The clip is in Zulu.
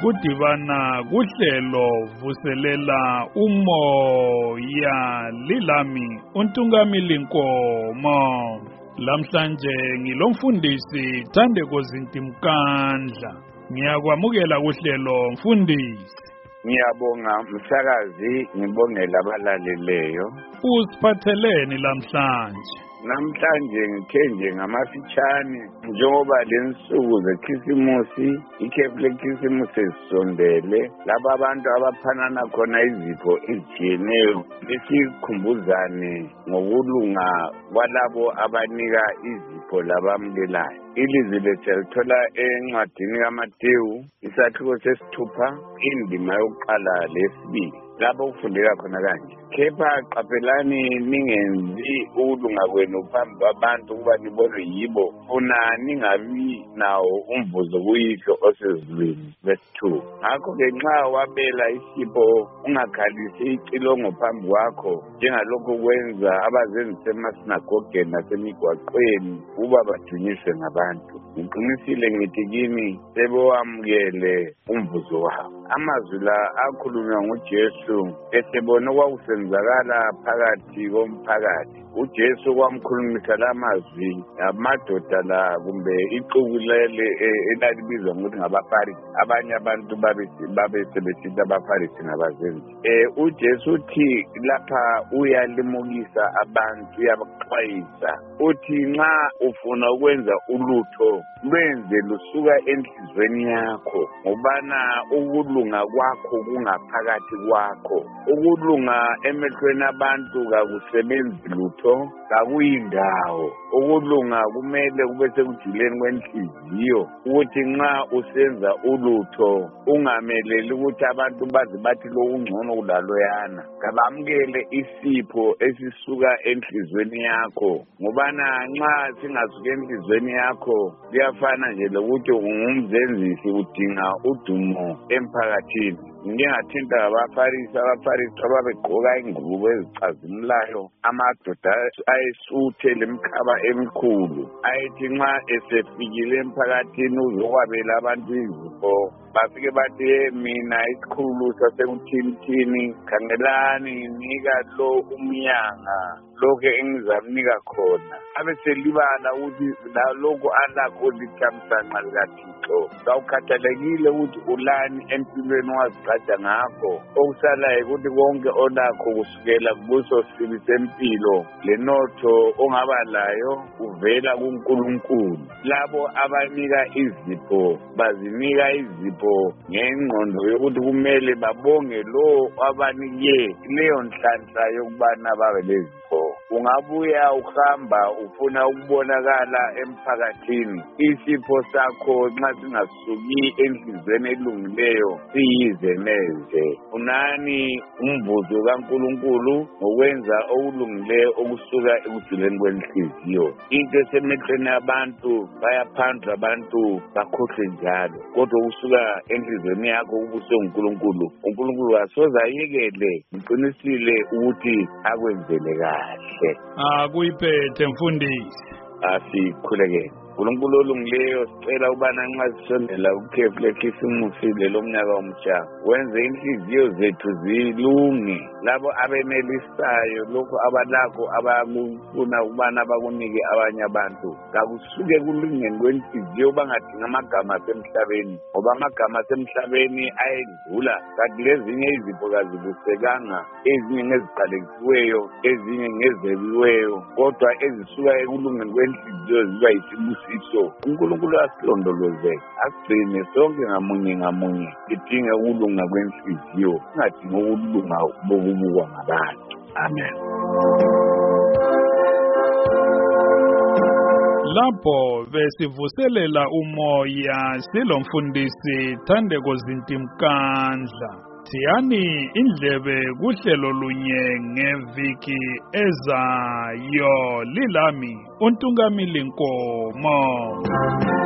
ngokudibana kuhlelo vuselela umoya lilami uNtungamili Nkomo. Lamhlanje ngilomfundisi Thandeko Zintimkandla. Ngiyakwamukela kuhlelo mfundisi. Ngiyabonga msakazi, ngibongela abalaleleyo. Usiphatheleni lamhlanje? Namhlanje ngithe nje ngamafitshane njengoba lensuku zeKhisimusi, ikhefu leKhisimusi sesondele, lapho abantu abaphanana khona izipho ezitshiyeneyo, besikhumbuzane ngokulunga kwalabo abanika izipho labamukelayo. Ilizwi lethu lithola encwadini kaMateyu isahluko sesithupha indima yokuqala lesibili, lapho kufundeka khona kanje: kepha qaphelani ningenzi ukulunga kwenu phambi kwabantu ukuba nibonwe yibo, funa ningabi nawo umvuzo kuyihlo osezulwini. Verse 2. Ngakho-ke nxa wabela isipho ungakhalisi icilongo phambi kwakho njengalokhu kwenza abazenzisi emasinagogeni nasemigwaqweni ukuba badunyiswe ngabantu. Ngiqinisile ngithi kini sebewamukele umvuzo wabo. Amazwi la akhulunywa nguJesu esebona okwakusenzakala phakathi komphakathi. uJesu kwamkhulumisa lamazwi amadoda la kumbe ixuku lele elalibizwa ngokuthi ngabaFarisi. Abanye abantu babesebesithi abaFarisi nabazenzi. uJesu uthi lapha uyalimukisa abantu, uyabaxwayisa. Uthi nxa ufuna ukwenza ulutho lwenze lusuka enhlizweni yakho, ngobana ukulunga kwakho kungaphakathi kwakho. Ukulunga emehlweni abantu kakusebenzi lutho, kakuyindawo. Ukulunga kumele kube sekujuleni kwenhliziyo, ukuthi nxa usenza ulutho ungameleli ukuthi abantu bazi bathi lo ungcono kulaloyana. Kabamukele isipho esisuka enhlizweni yakho, ngobana nxa singasuka enhlizweni yakho kuyafana nje lokuthi ungumzenzisi udinga udumo emphakathini. Ngingathinta abaFarisi ababegqoka ingubo ezicazimulayo, amadoda ayesuthe lemkhaba emikhulu, ayethi nxa esefikile emphakathini uzokwabela abantu izipho, bafike bathi mina isikhulu sasekuthini, khangelani nika lo umnyanga lokho engizamnika khona. Abeselibala ukuthi lokho alakho lithamsanqa likaThixo. Kawukhathalekile ukuthi ulani empilweni wazigqaja ngakho, okusalayo ukuthi konke olakho kusukela kubuso sibi sempilo lenotho ongaba layo uvela kuNkulunkulu. Labo abanika izipho bazinika izipho ngengqondo yokuthi kumele babonge lo abanike leyo nhlanhla yokubana babe lezipho. Ungabuya uhamba ufuna ukubonakala emphakathini, isipho sakho nxa singasuki enhlizweni elungileyo siyize neze. Unani umvuzo kaNkulunkulu ngokwenza okulungileyo okusuka ekujuleni kwenhliziyo. Into esemehlweni abantu bayaphandla abantu bakhohlwe njalo, kodwa ukusuka enhlizweni yakho ubuswe nguNkulunkulu, uNkulunkulu asoze ayekele. Ngiqinisile ukuthi akwenzele kahle. Kuyiphethe mfundisi. Asikhulekele. uNkulunkulu olungileyo, sicela ubana nxa sisondela ukhefu leKhisimusi lomnyaka omutsha, wenze inhliziyo zethu zilunge. Labo abenelisayo lokho abalakho abakufuna ukubana bakunike abanye abantu, kakusuke kulungeni kwenhliziyo, bangadinga amagama asemhlabeni, ngoba amagama asemhlabeni ayedlula. Kanti lezinye izipho kazibusekanga, ezinye ngeziqalekisiweyo, ezinye ngezebiweyo, kodwa ezisuka ekulungeni kwenhliziyo ziba yisibusiso. uNkulunkulu asilondoloze, asigcine sonke ngamunye sidinge ukulunga kwenhliziyo, singadingi ukulunga bokubukwa ngabantu. Amen. Lapho besivuselela umoya silomfundisi Thandeko Zintimkandla. Thiyani indlebe kuhlelo lunye ngeviki ezayo. Lilami uNtungamili Nkomo.